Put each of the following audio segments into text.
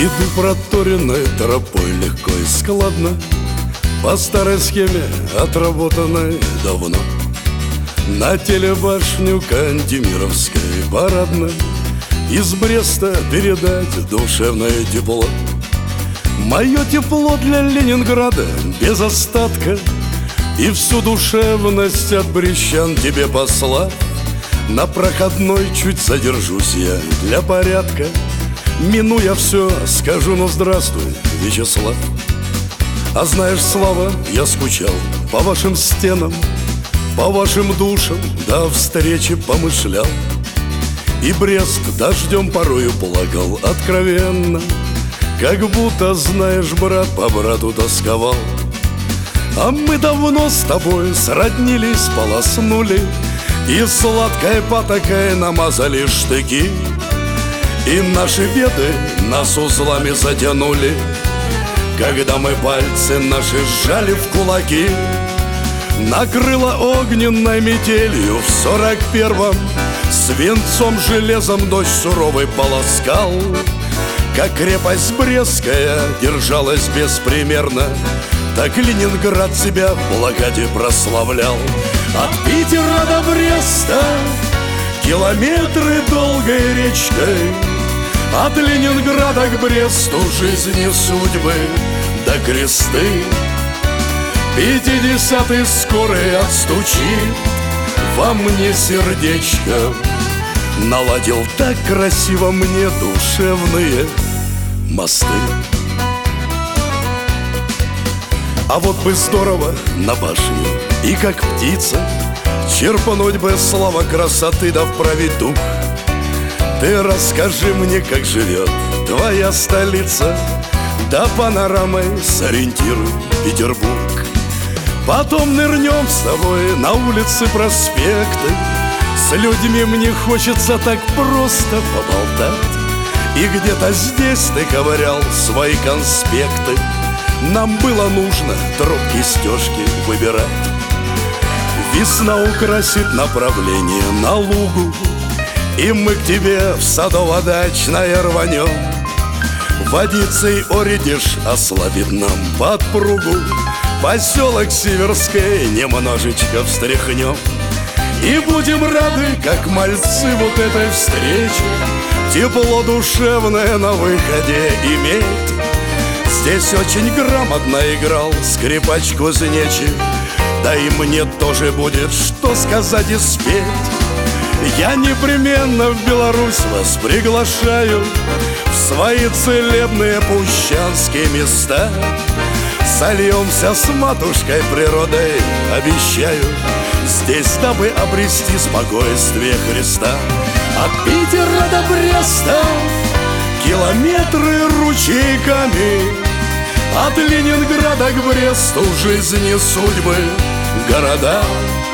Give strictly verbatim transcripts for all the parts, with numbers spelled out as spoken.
Иду проторенной тропой легко и складно, по старой схеме, отработанной давно. На телебашню Кантемировской парадной из Бреста передать душевное тепло. Мое тепло для Ленинграда без остатка, и всю душевность от брещан тебе послав. На проходной чуть задержусь я для порядка, минуя все, скажу: ну здравствуй, Вячеслав. А знаешь, Слава, я скучал по вашим стенам, по вашим душам, до встречи помышлял. И Брест дождем порою плакал откровенно, как будто, знаешь, брат по брату тосковал. А мы давно с тобой сроднились, полоснули, и сладкой потакой намазали штыки. И наши беды нас узлами затянули, когда мы пальцы наши сжали в кулаки. Накрыло огненной метелью в сорок первом, свинцом железом дождь суровый полоскал. Как крепость Брестская держалась беспримерно, так Ленинград себя в блокаде прославлял. От Питера до Бреста километры долгой речкой, от Ленинграда к Бресту жизни судьбы до кресты. Пятидесятый скорый отстучит во мне сердечко, наладил так красиво мне душевные мосты. А вот бы здорово на башню и как птица черпануть бы слава красоты да вправить дух. Ты расскажи мне, как живет твоя столица, да панорамой сориентируй Петербург. Потом нырнем с тобой на улицы, проспекты, с людьми мне хочется так просто поболтать. И где-то здесь ты ковырял свои конспекты, нам было нужно тропки, стежки выбирать. Весна украсит направление на лугу, и мы к тебе в садово-дачное рванем. Водицей оредиш ослабит нам подпругу, поселок Северской немножечко встряхнем. И будем рады, как мальцы, вот этой встрече, тепло душевное на выходе иметь. Здесь очень грамотно играл скрипач кузнечик, да и мне тоже будет что сказать и спеть. Я непременно в Беларусь вас приглашаю, в свои целебные пущанские места. Сольемся с матушкой природой, обещаю, здесь, дабы обрести спокойствие Христа. От Питера до Бреста километры ручейками, от Ленинграда к Бресту жизни судьбы города.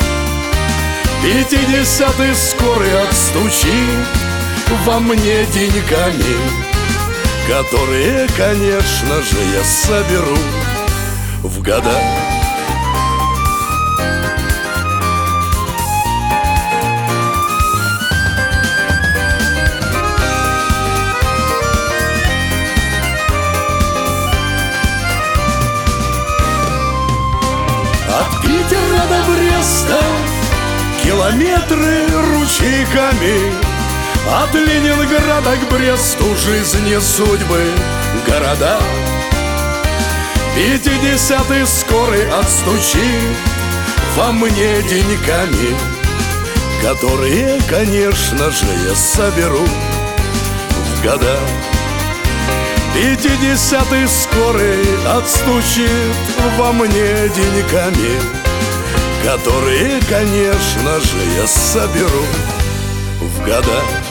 Пятидесятый скорый отстучит во мне деньками, которые, конечно же, я соберу в года. От Питера до Бреста километры ручейками, от Ленинграда к Бресту жизни судьбы города. Пятидесятый скорый отстучит во мне деньками, которые, конечно же, я соберу в года. Пятидесятый скорый отстучит во мне деньками, которые, конечно же, я соберу в года.